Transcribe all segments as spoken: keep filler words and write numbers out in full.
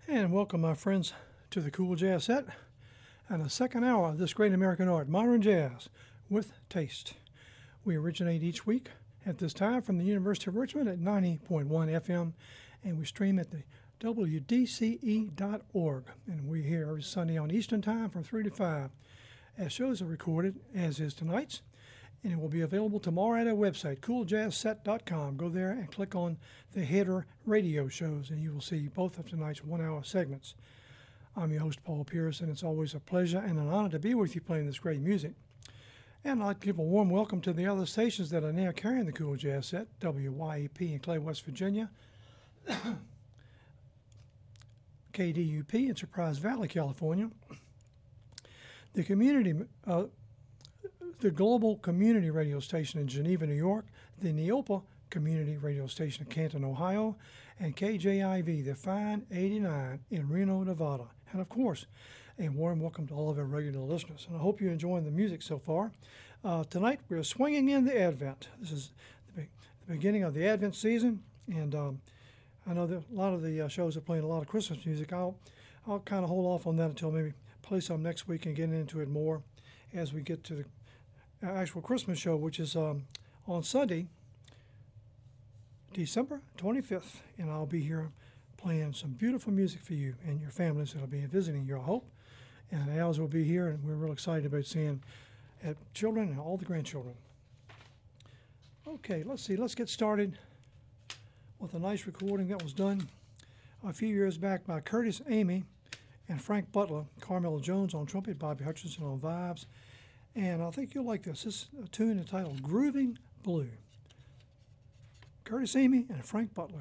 And welcome, my friends, to the Cool Jazz Set and the second hour of this great American art, modern jazz with taste. We originate each week at this time from the University of Richmond at ninety point one F M, and we stream at the W D C E dot org. And we're here every Sunday on Eastern Time from three to five. As shows are recorded, as is tonight's, and it will be available tomorrow at our website, cool jazz set dot com. Go there and click on the header radio shows, and you will see both of tonight's one-hour segments. I'm your host, Paul Pierce, and it's always a pleasure and an honor to be with you playing this great music. And I'd like to give a warm welcome to the other stations that are now carrying the Cool Jazz Set, W Y E P in Clay, West Virginia, K D U P in Surprise Valley, California, the community, uh, the Global Community Radio Station in Geneva, New York, the Neopa Community Radio Station in Canton, Ohio, and K J I V, the Fine eighty-nine in Reno, Nevada. And of course, a warm welcome to all of our regular listeners. And I hope you're enjoying the music so far. Uh, tonight, we're swinging in the Advent. This is the, be- the beginning of the Advent season, and um, I know that a lot of the uh, shows are playing a lot of Christmas music. I'll, I'll kind of hold off on that until maybe play some next week and get into it more as we get to the actual Christmas show, which is um, on Sunday, December twenty-fifth, and I'll be here playing some beautiful music for you and your families that'll be visiting you, I hope. And ours will be here, and we're real excited about seeing uh, children and all the grandchildren. Okay, let's see. Let's get started with a nice recording that was done a few years back by Curtis Amy and Frank Butler, Carmelo Jones on trumpet, Bobby Hutchinson on vibes. And I think you'll like this. This is a tune entitled Grooving Blue. Curtis Amy and Frank Butler.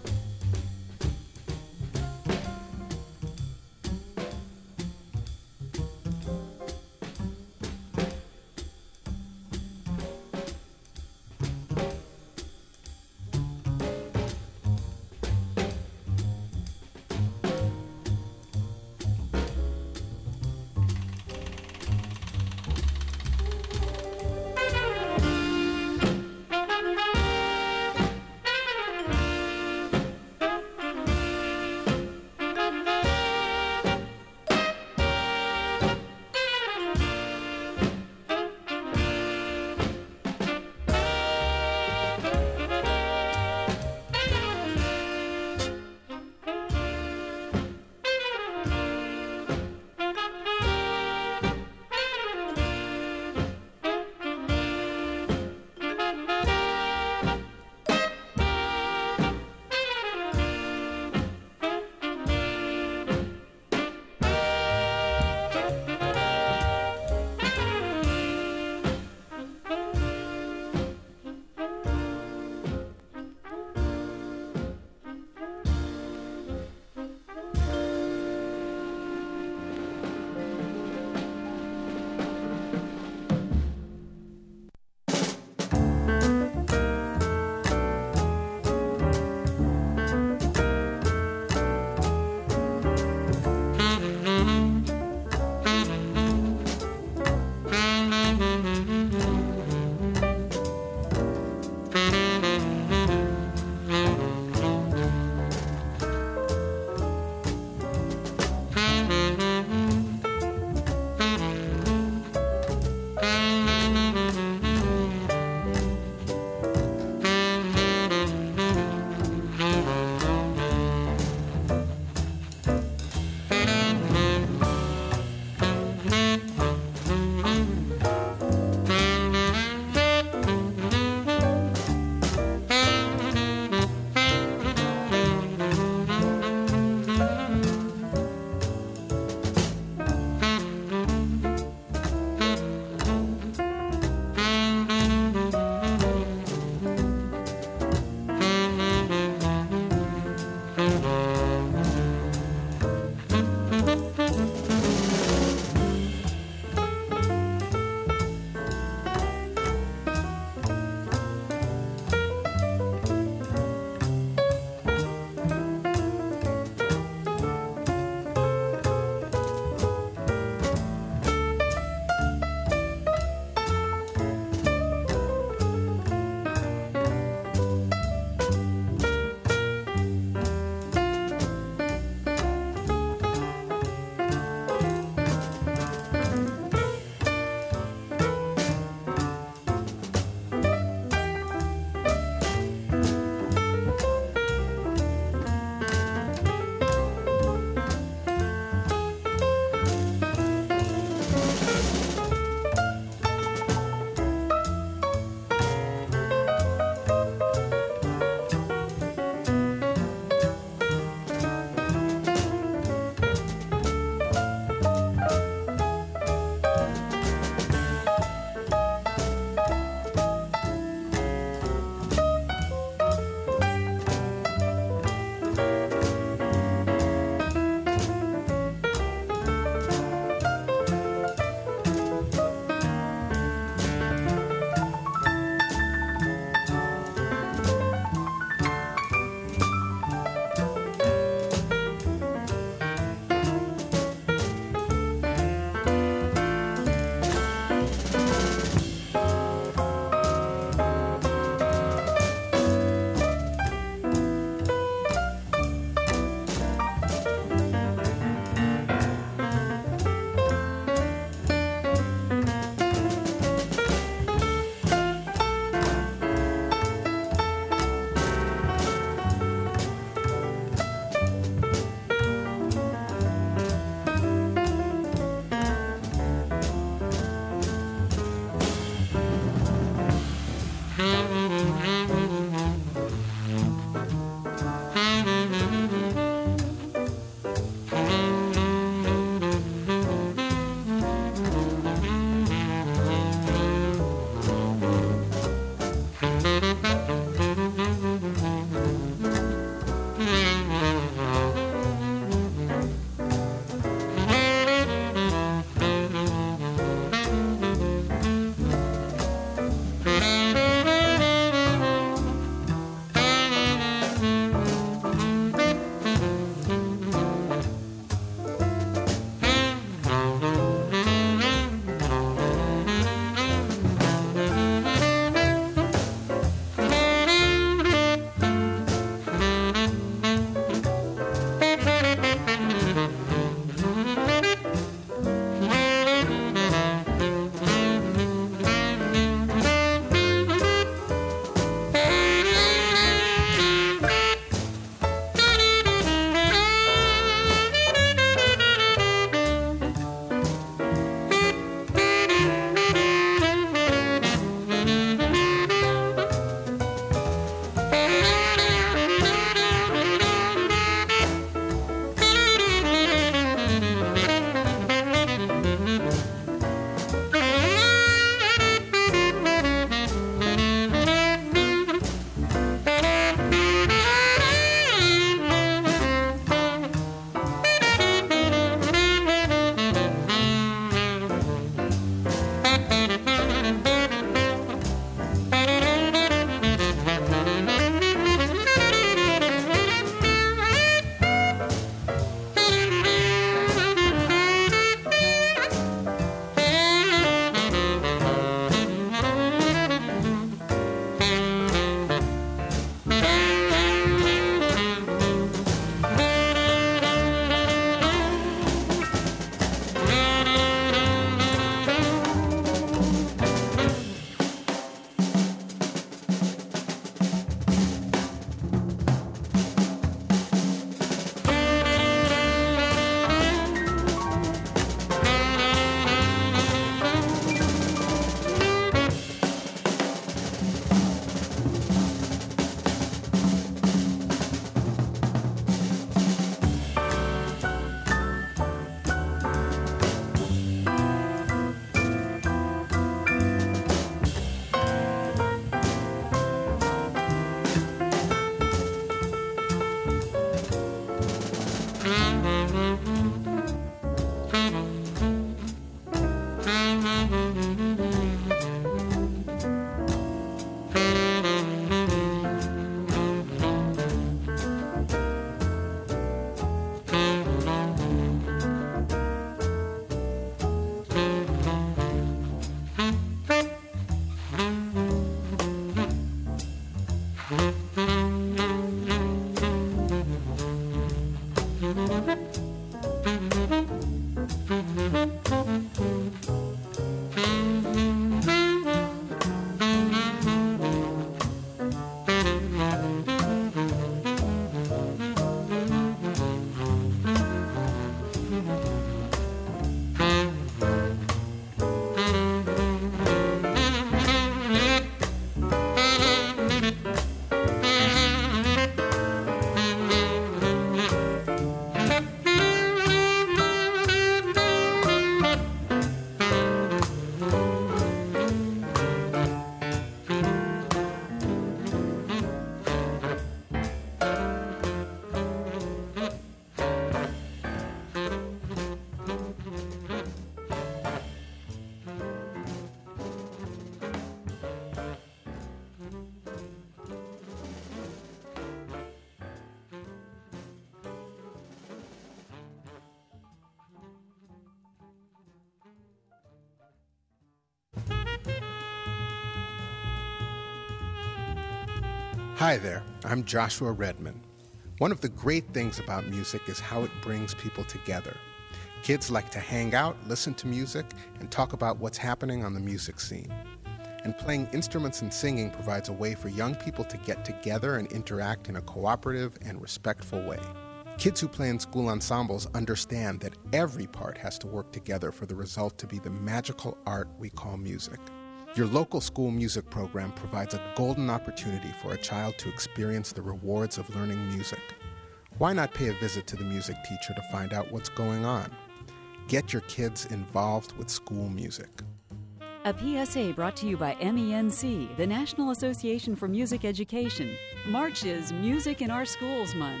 Hi there, I'm Joshua Redman. One of the great things about music is how it brings people together. Kids like to hang out, listen to music, and talk about what's happening on the music scene. And playing instruments and singing provides a way for young people to get together and interact in a cooperative and respectful way. Kids who play in school ensembles understand that every part has to work together for the result to be the magical art we call music. Your local school music program provides a golden opportunity for a child to experience the rewards of learning music. Why not pay a visit to the music teacher to find out what's going on? Get your kids involved with school music. A P S A brought to you by M E N C, the National Association for Music Education. March is Music in Our Schools Month.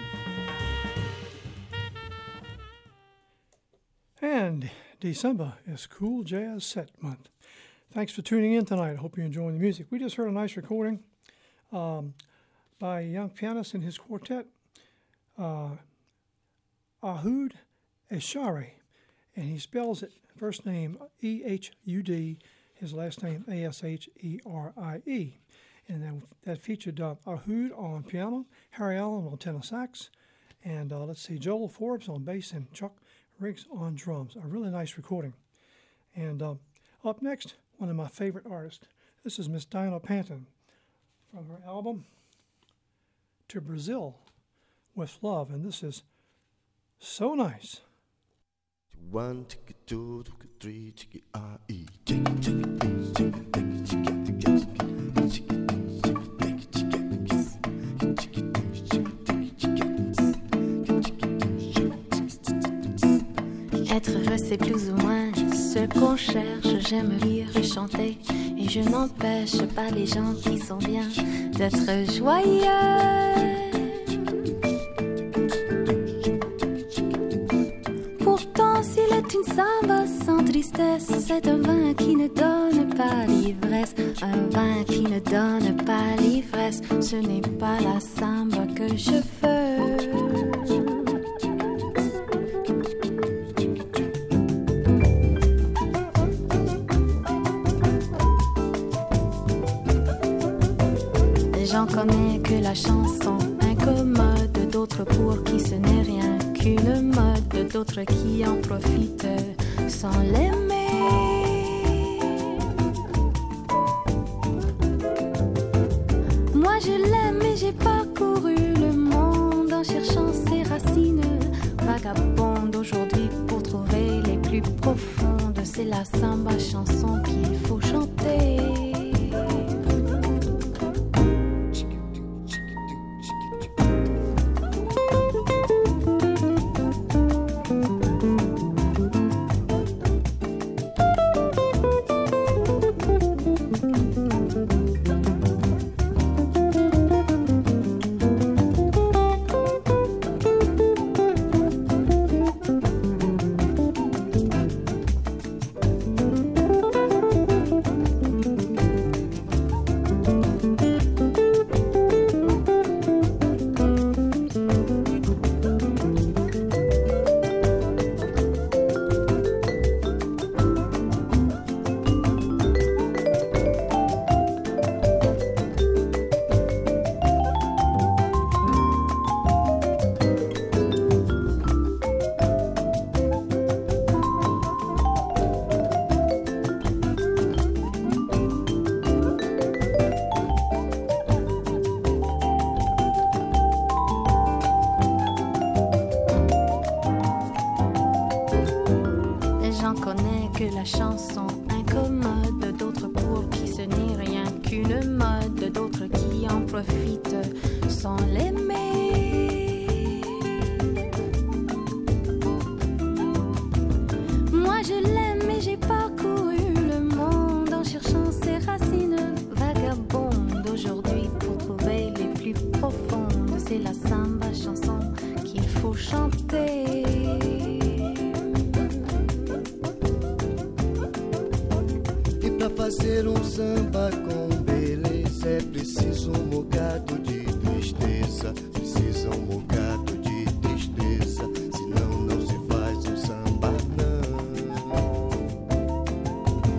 And December is Cool Jazz Set Month. Thanks for tuning in tonight. I hope you're enjoying the music. We just heard a nice recording um, by a young pianist and his quartet, uh, Ehud Eshari, and he spells it first name E H U D, his last name A S H E R I E. And then that featured uh, Ehud on piano, Harry Allen on tenor sax, and uh, let's see, Joel Forbes on bass and Chuck Riggs on drums. A really nice recording. And uh, up next, one of my favorite artists. This is Miss Diana Panton from her album To Brazil with Love, and this is So Nice. One, two, three, R E. Être heureux, c'est plus ou moins ce qu'on cherche. J'aime lire et chanter, et je n'empêche pas les gens qui sont bien d'être joyeux. Pourtant, s'il est une samba sans tristesse, c'est un vin qui ne donne pas l'ivresse. Un vin qui ne donne pas l'ivresse, ce n'est pas la samba que je veux. J'en connais que la chanson incommode, d'autres pour qui ce n'est rien qu'une mode, d'autres qui en profitent sans l'aimer. Moi je l'aime et j'ai parcouru le monde en cherchant ses racines vagabondes aujourd'hui pour trouver les plus profondes. C'est la samba chanson qu'il faut chanter.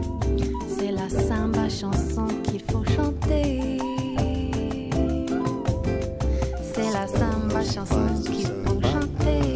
C'est la samba chanson qu'il faut chanter. qu'il faut chanter.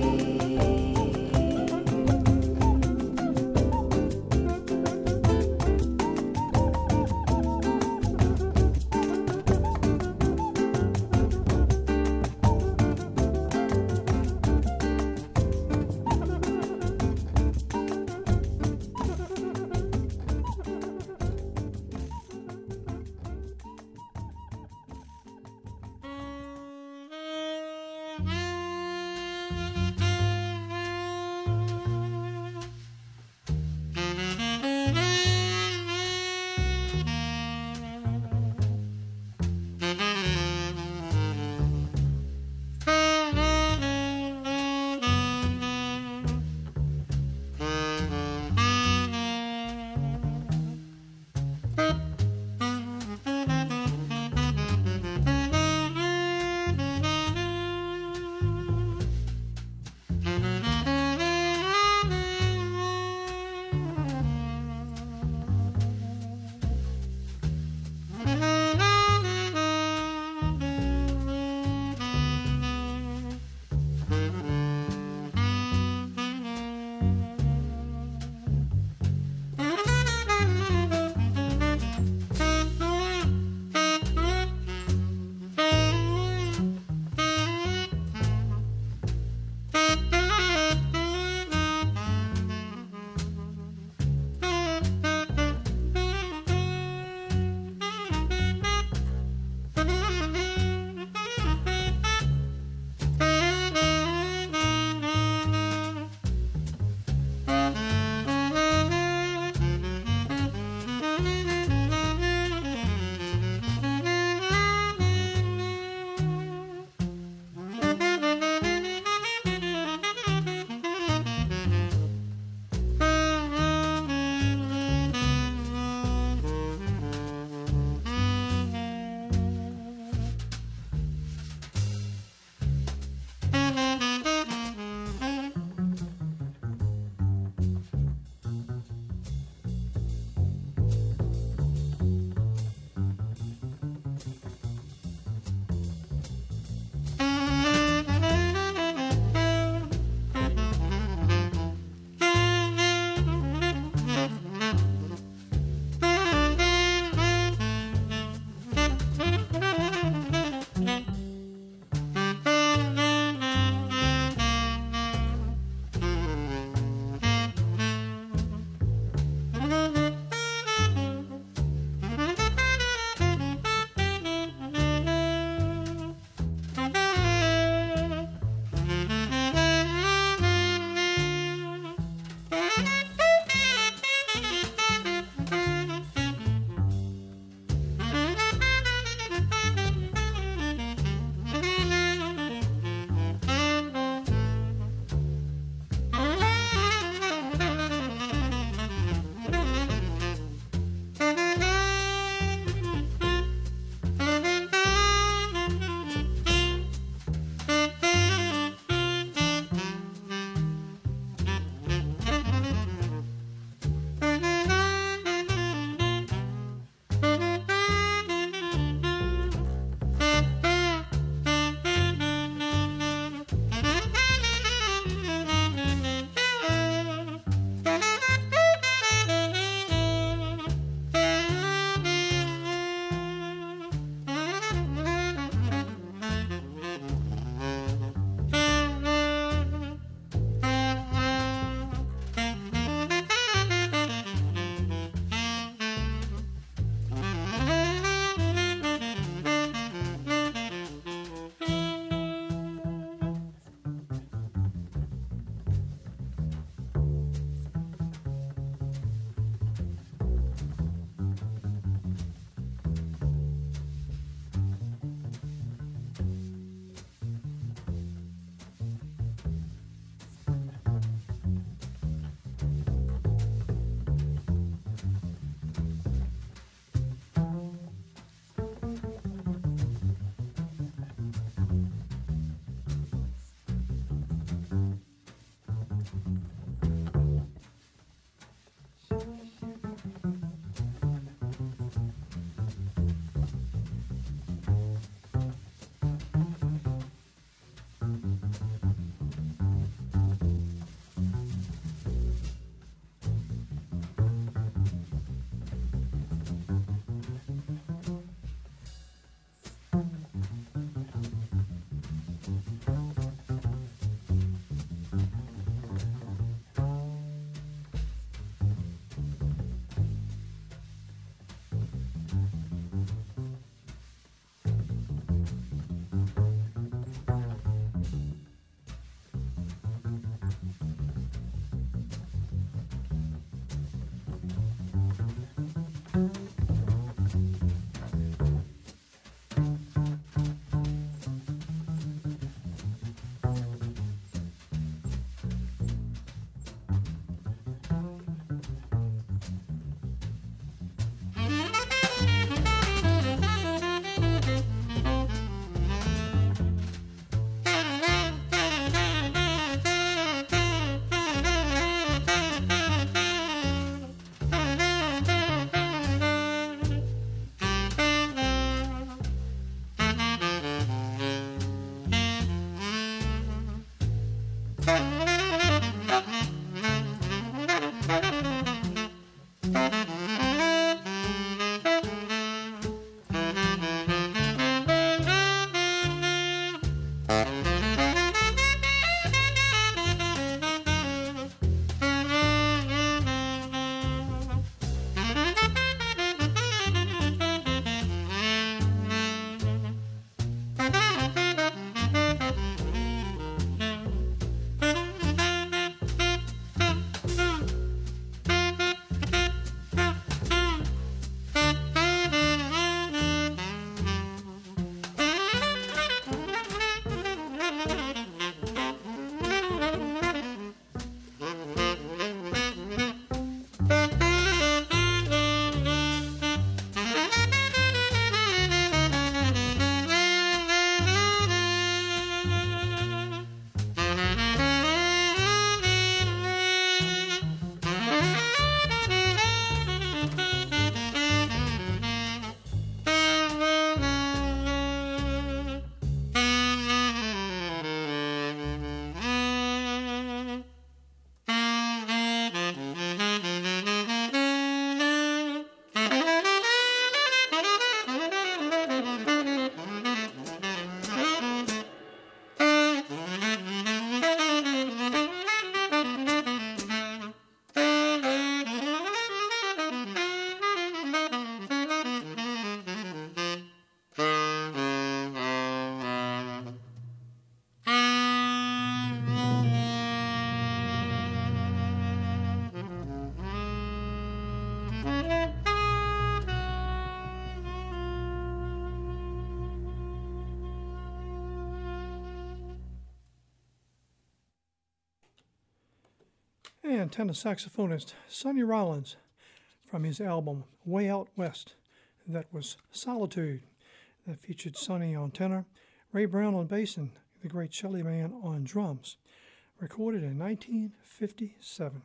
And tenor saxophonist Sonny Rollins from his album Way Out West. That was Solitude. That featured Sonny on tenor, Ray Brown on bass, and the great Shelly Man on drums. Recorded in nineteen fifty-seven.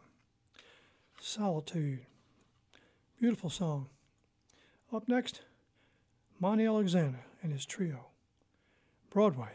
Solitude. Beautiful song. Up next, Monty Alexander and his trio. Broadway.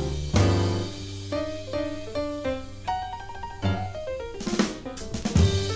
Thank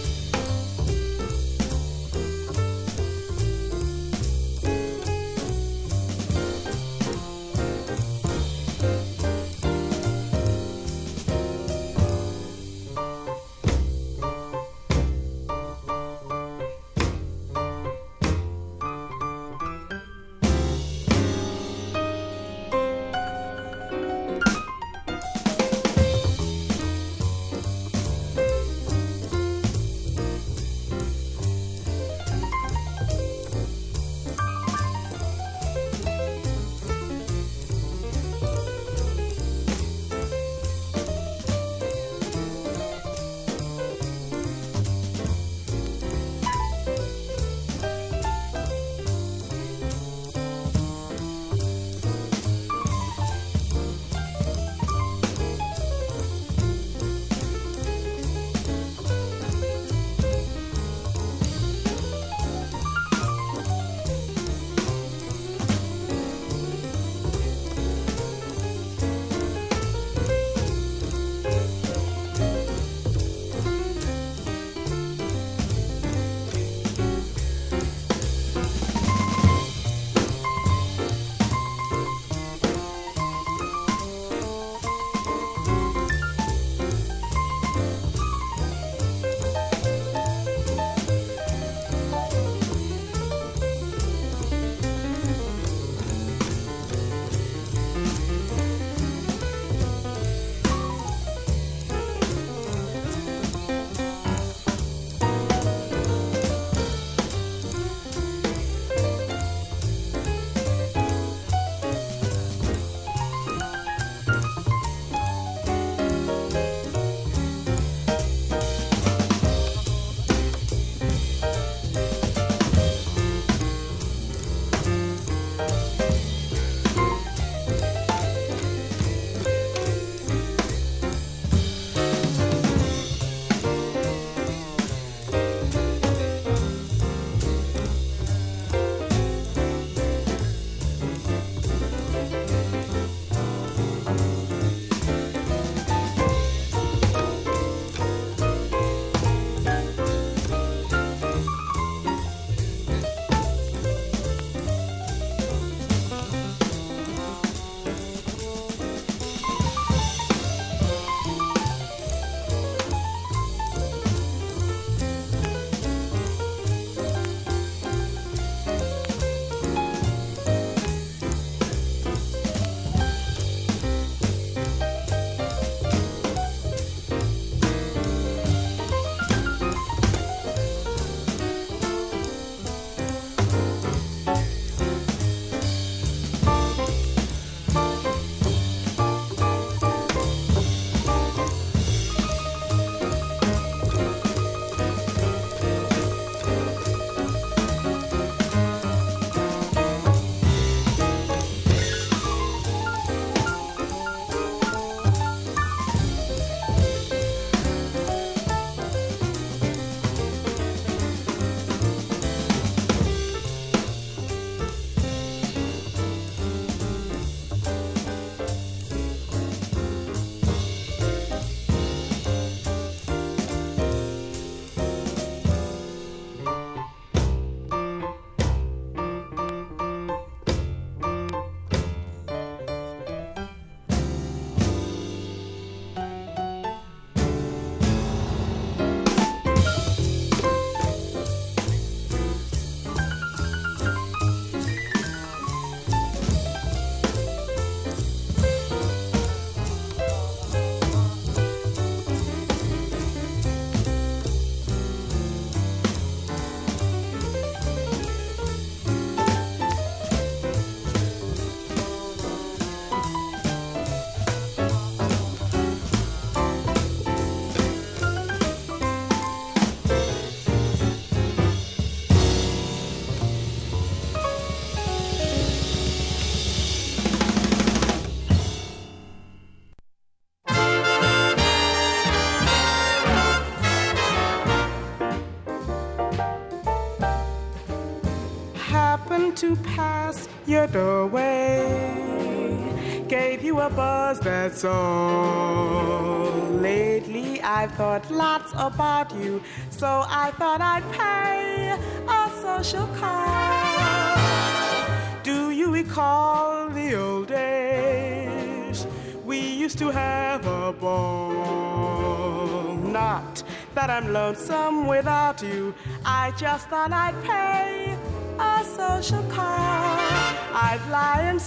happened to pass your doorway, gave you a buzz, that's all. Lately I've thought lots about you, so I thought I'd pay a social call. Do you recall the old days? We used to have a ball. Not that I'm lonesome without you, I just thought I'd pay a social call. I'd lie and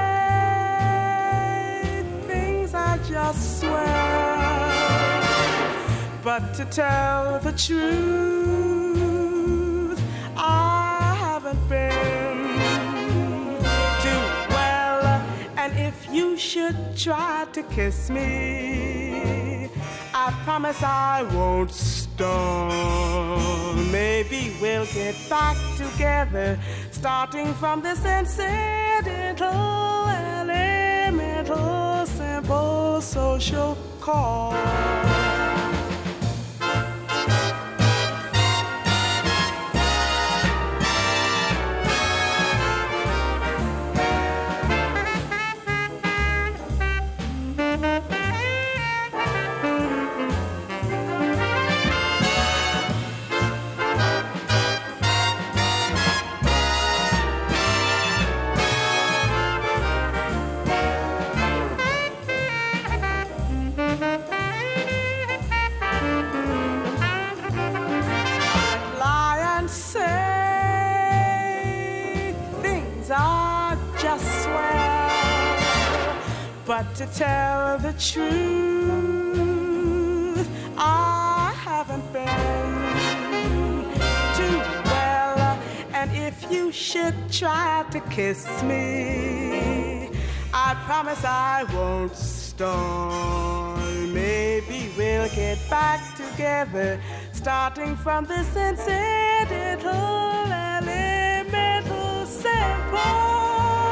say things I just swear, but to tell the truth, I haven't been too well. And if you should try to kiss me, I promise I won't stall. Maybe we'll get back together, starting from this incidental, elemental, simple social call. But to tell the truth, I haven't been too well. And if you should try to kiss me, I promise I won't stall. Maybe we'll get back together, starting from this incidental, elemental, simple.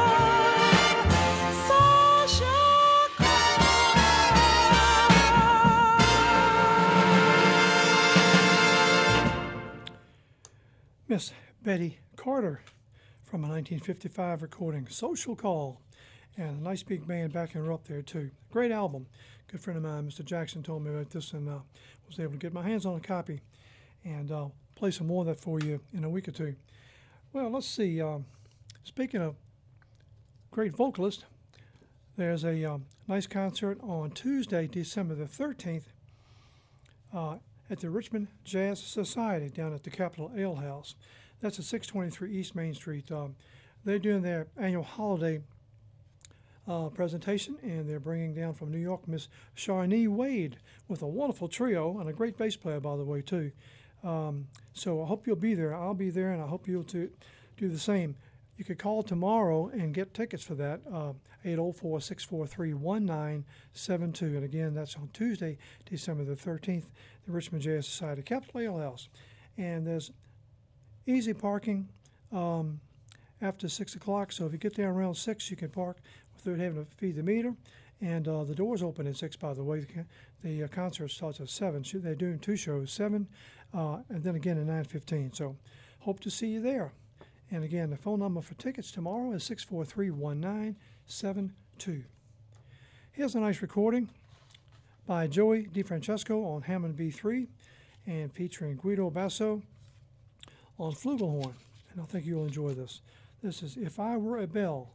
Miss Betty Carter from a nineteen fifty-five recording, Social Call, and a nice big band backing her up there too. Great album. Good friend of mine, Mister Jackson, told me about this, and uh, was able to get my hands on a copy, and uh, play some more of that for you in a week or two. Well, let's see. Uh, speaking of great vocalist, there's a um, nice concert on Tuesday, December the thirteenth, uh, at the Richmond Jazz Society down at the Capitol Ale House. That's at six twenty-three East Main Street. Um, they're doing their annual holiday uh, presentation, and they're bringing down from New York Miss Sharnee Wade with a wonderful trio and a great bass player, by the way, too. Um, so I hope you'll be there. I'll be there, and I hope you'll to do the same. You could call tomorrow and get tickets for that, uh, eight oh four, six four three, one nine seven two. And again, that's on Tuesday, December the thirteenth, the Richmond Jazz Society, Capitol Ale House. And there's easy parking um, after six o'clock, so if you get there around six, you can park without having to feed the meter. And uh, the doors open at six, by the way. The, the uh, concert starts at seven. They're doing two shows, seven, uh, and then again at nine fifteen. So hope to see you there. And again, the phone number for tickets tomorrow is six four three, one nine seven two. Here's a nice recording by Joey DeFrancesco on Hammond B three and featuring Guido Basso on flugelhorn. And I think you'll enjoy this. This is If I Were a Bell.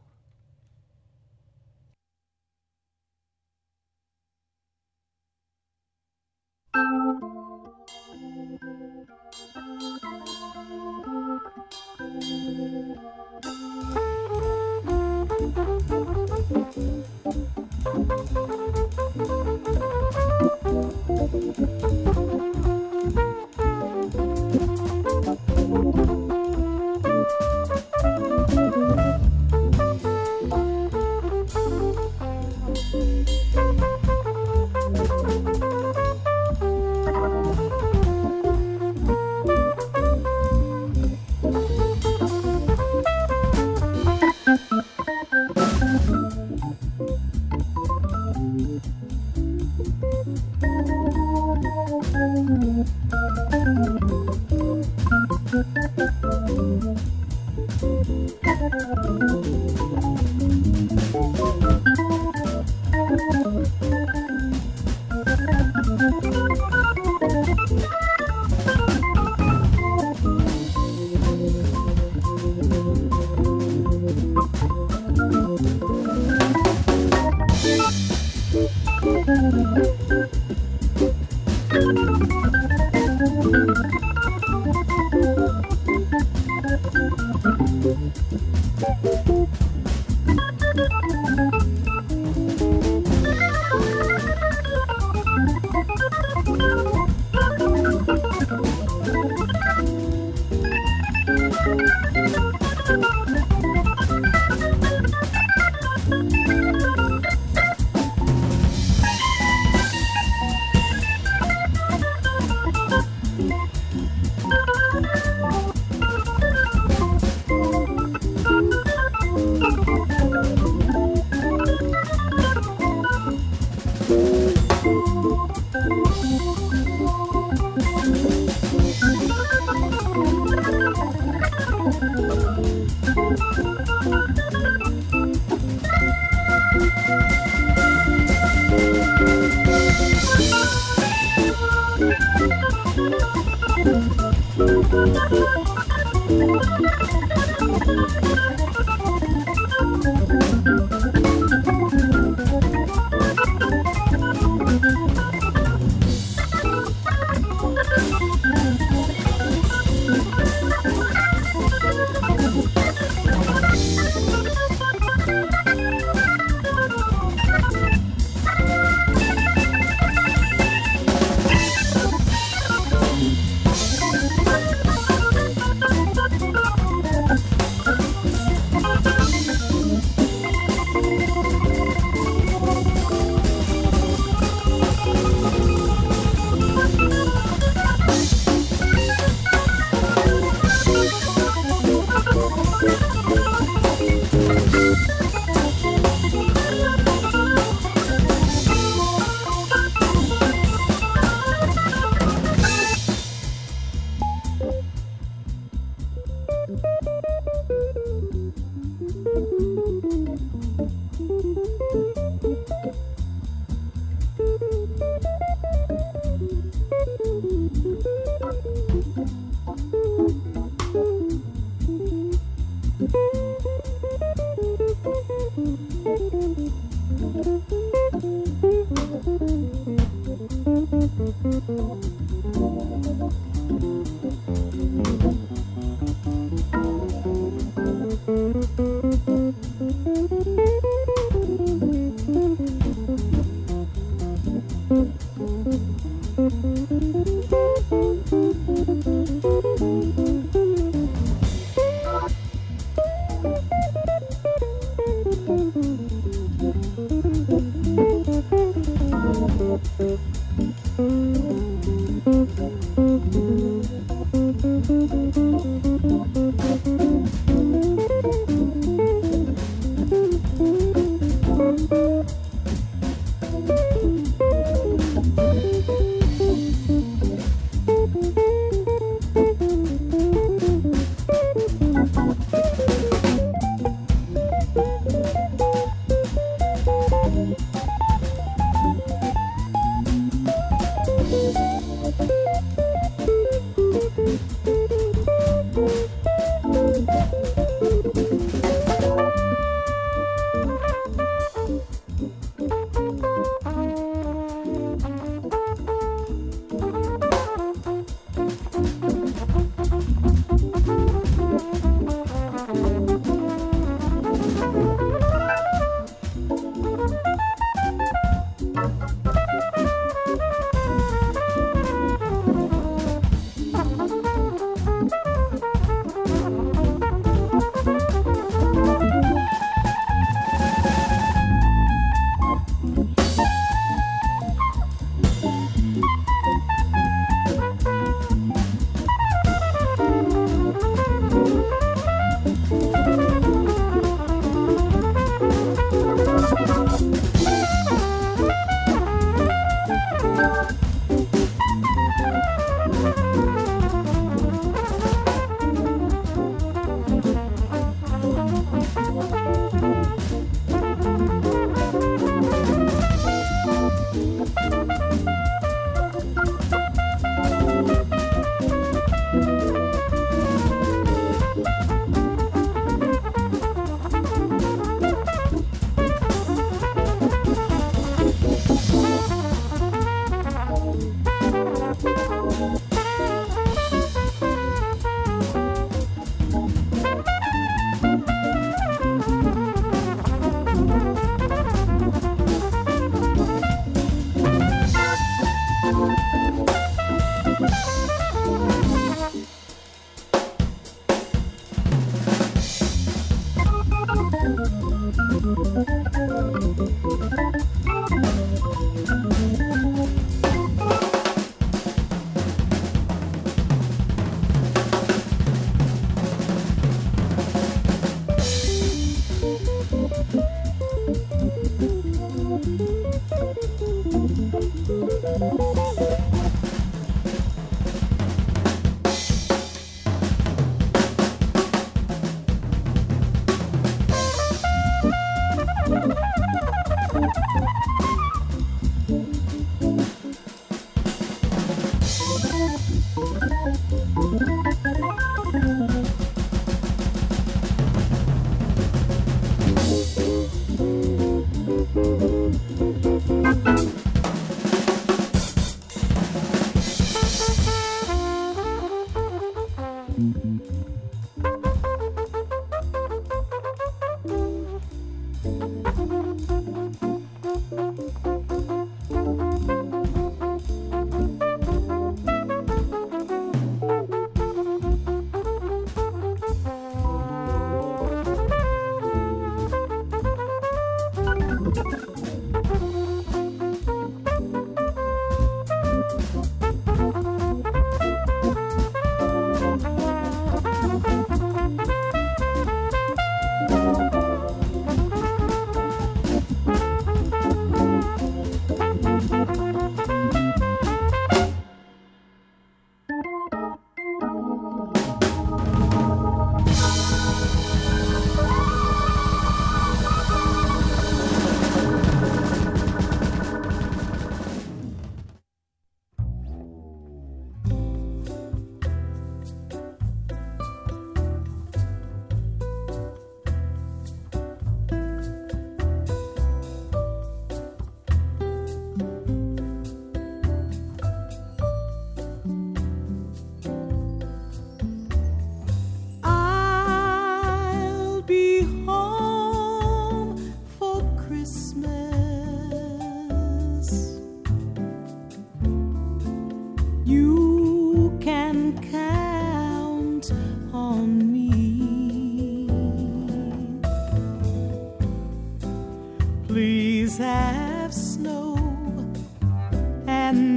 Please have snow and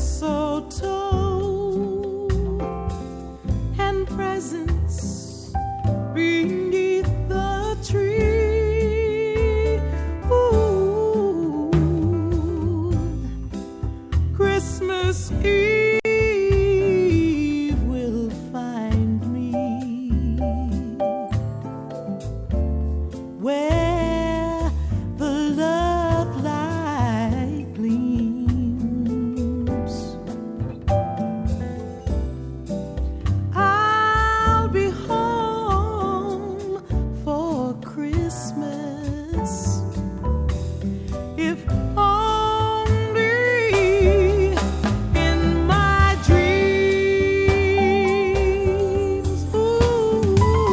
mistletoe and presents beneath the tree. Ooh, Christmas Eve will find me where the love light gleams. I'll be home for Christmas, if only in my dreams. Ooh.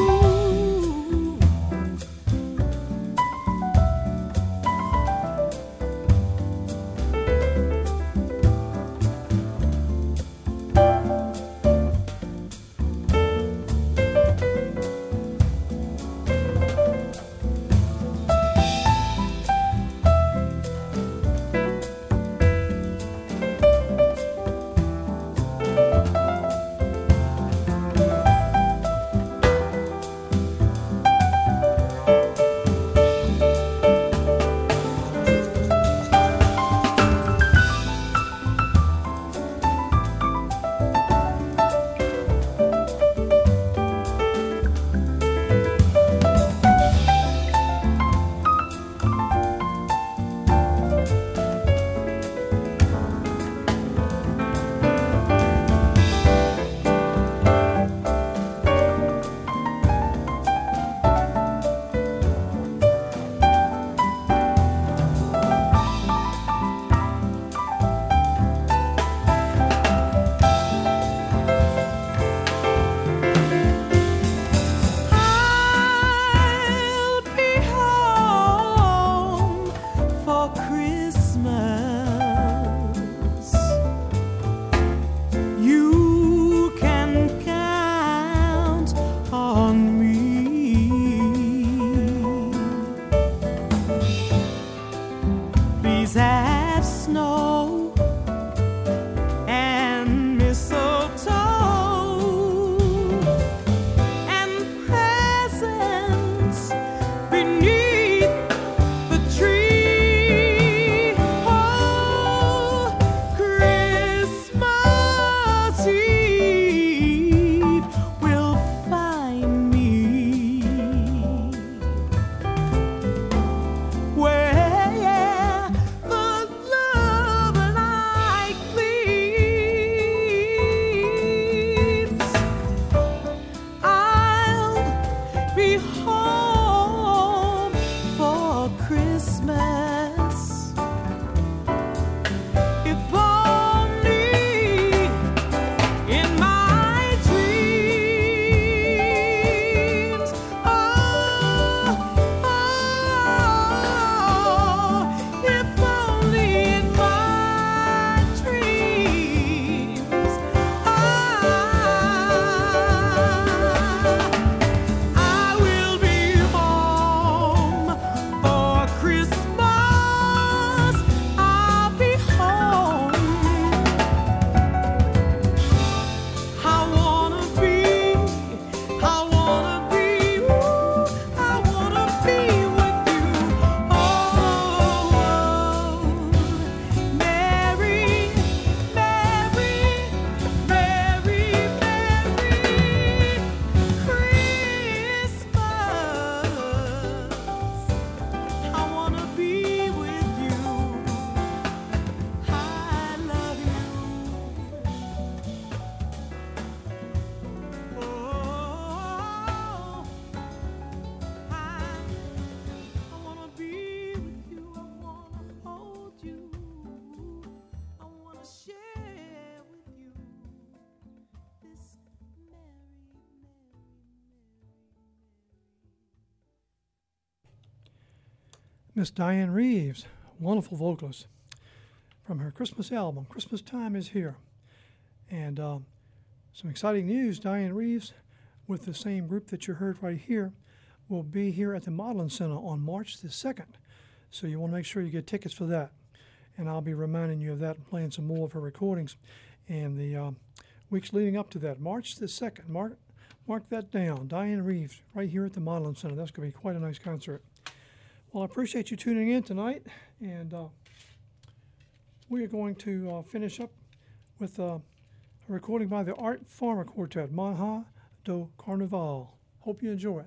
I'll be home for Christmas. You can count on me. Please have snow and mistletoe and presents beneath the tree. Oh, Christmas Eve will find me where the love light gleams. I'll be home for Christmas, if only in my dreams. Oh, oh, if only in my dreams. I will be home for Christmas. I'll be home. I wanna be, I wanna be, ooh, I wanna be with you. Oh, Merry, Merry, Merry, Merry Christmas. I wanna be with you. I love you. Oh, I, I wanna be with you. I wanna hold you. I wanna share with you this merry, Miss Diane Reeves, wonderful vocalist, from her Christmas album, Christmas Time Is Here. And um, some exciting news, Diane Reeves, with the same group that you heard right here, will be here at the Modeling Center on March the second, So you want to make sure you get tickets for that. And I'll be reminding you of that and playing some more of her recordings in the uh, weeks leading up to that. March the second. Mark, mark that down. Diane Reeves, right here at the Modeling Center. That's going to be quite a nice concert. Well, I appreciate you tuning in tonight. And uh, we are going to uh, finish up with uh, a recording by the Art Farmer Quartet, Maha do Carnaval. Hope you enjoy.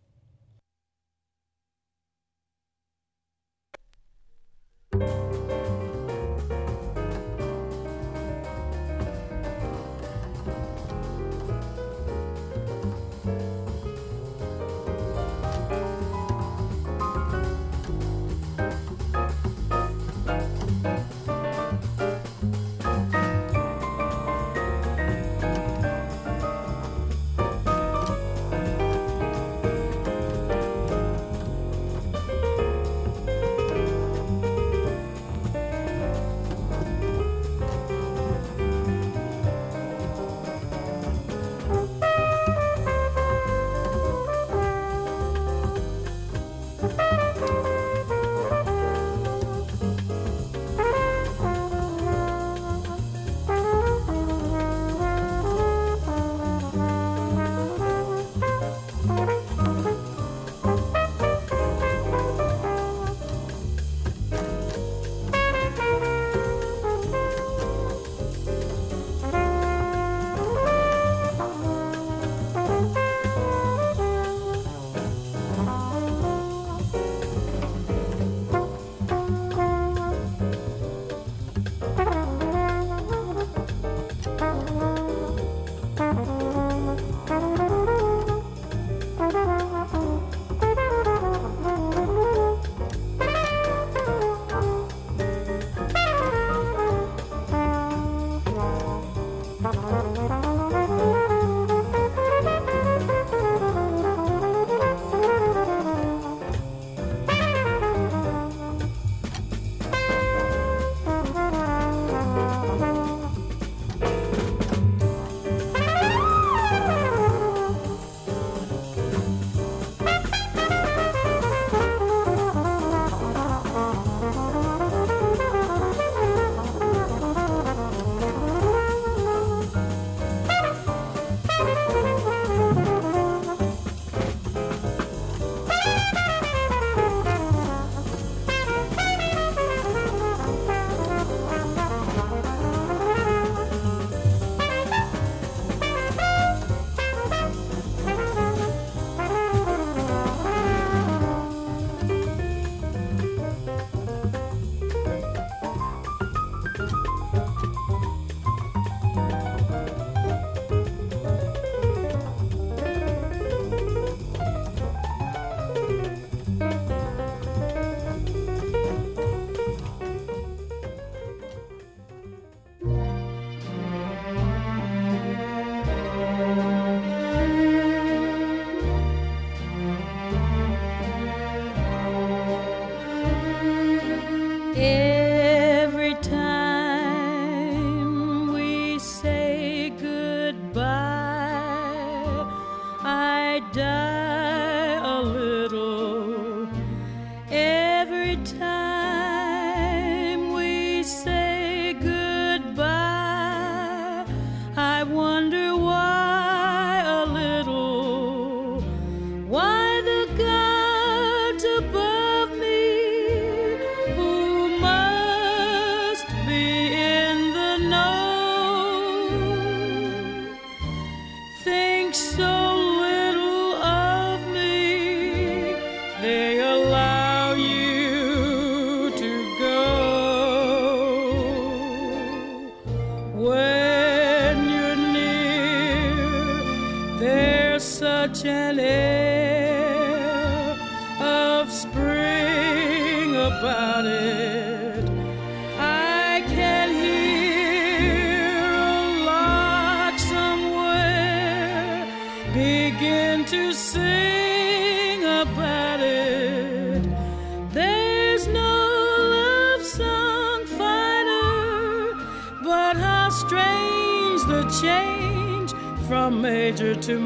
From major to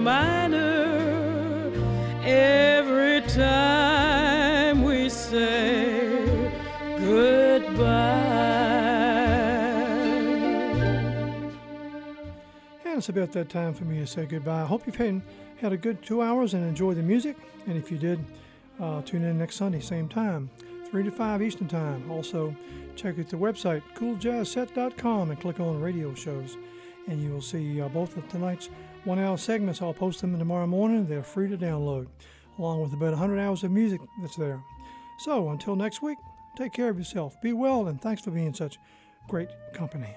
minor, every time we say it's about that time for me to say goodbye. I hope you've had, had a good two hours and enjoyed the music. And if you did, uh, tune in next Sunday, same time, three to five Eastern Time. Also, check out the website, cool jazz set dot com, and click on radio shows. And you will see uh, both of tonight's one-hour segments. I'll post them tomorrow morning. They're free to download, along with about one hundred hours of music that's there. So, until next week, take care of yourself. Be well, and thanks for being such great company.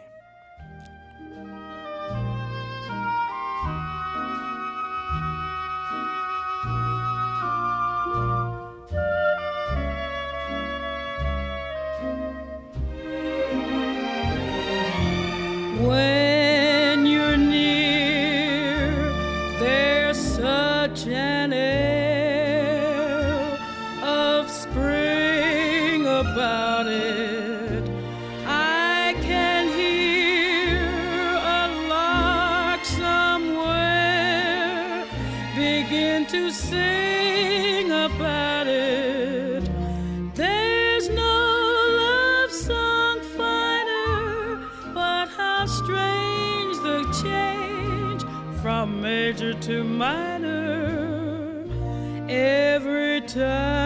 When you're near, there's such an air of spring about it. I can hear a lark somewhere begin to sing about it. There's no love song finer, but how strange the change from major to minor every time.